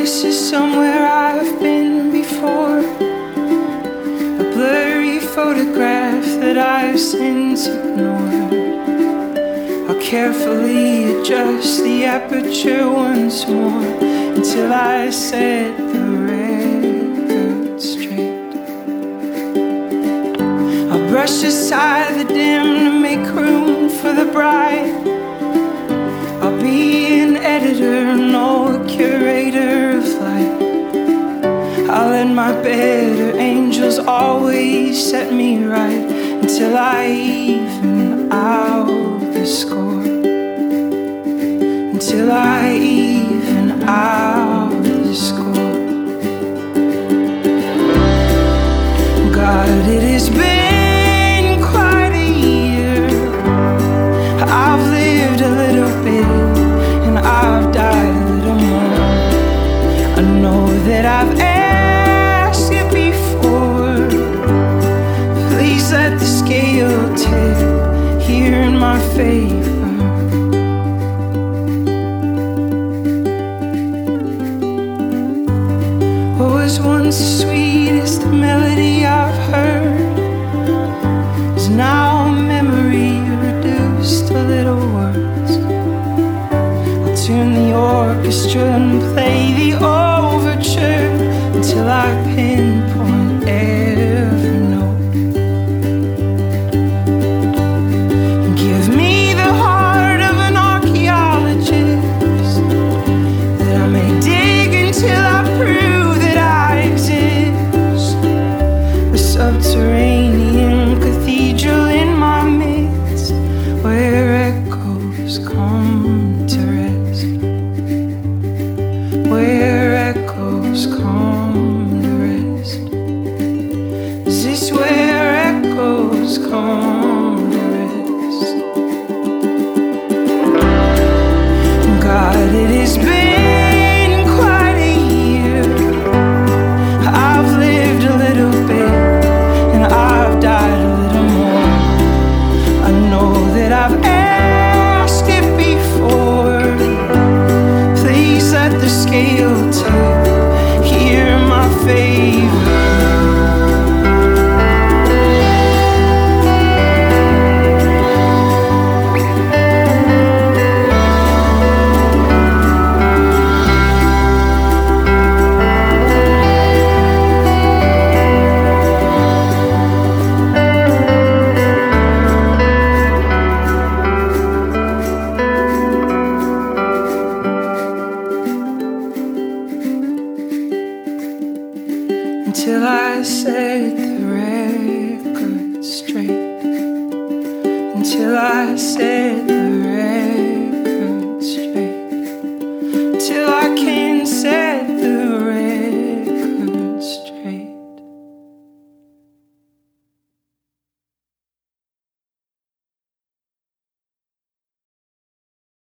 this is somewhere I've been before. A blurry photograph that I've since ignored. I'll carefully adjust the aperture once more until I set the record straight. I'll brush aside the dim to make room for the bright. I'll be an editor, no curator of light. I'll let my better angels always set me right until I even out the score. Until I even out the score. God, it has been quite a year. I've lived a little bit and I've died a little more. I know that I've asked you before. Please let the scale tip here in my favor. What was once the sweetest melody I've heard is now a memory reduced to little words. I'll tune the orchestra and play the overture until I pinpoint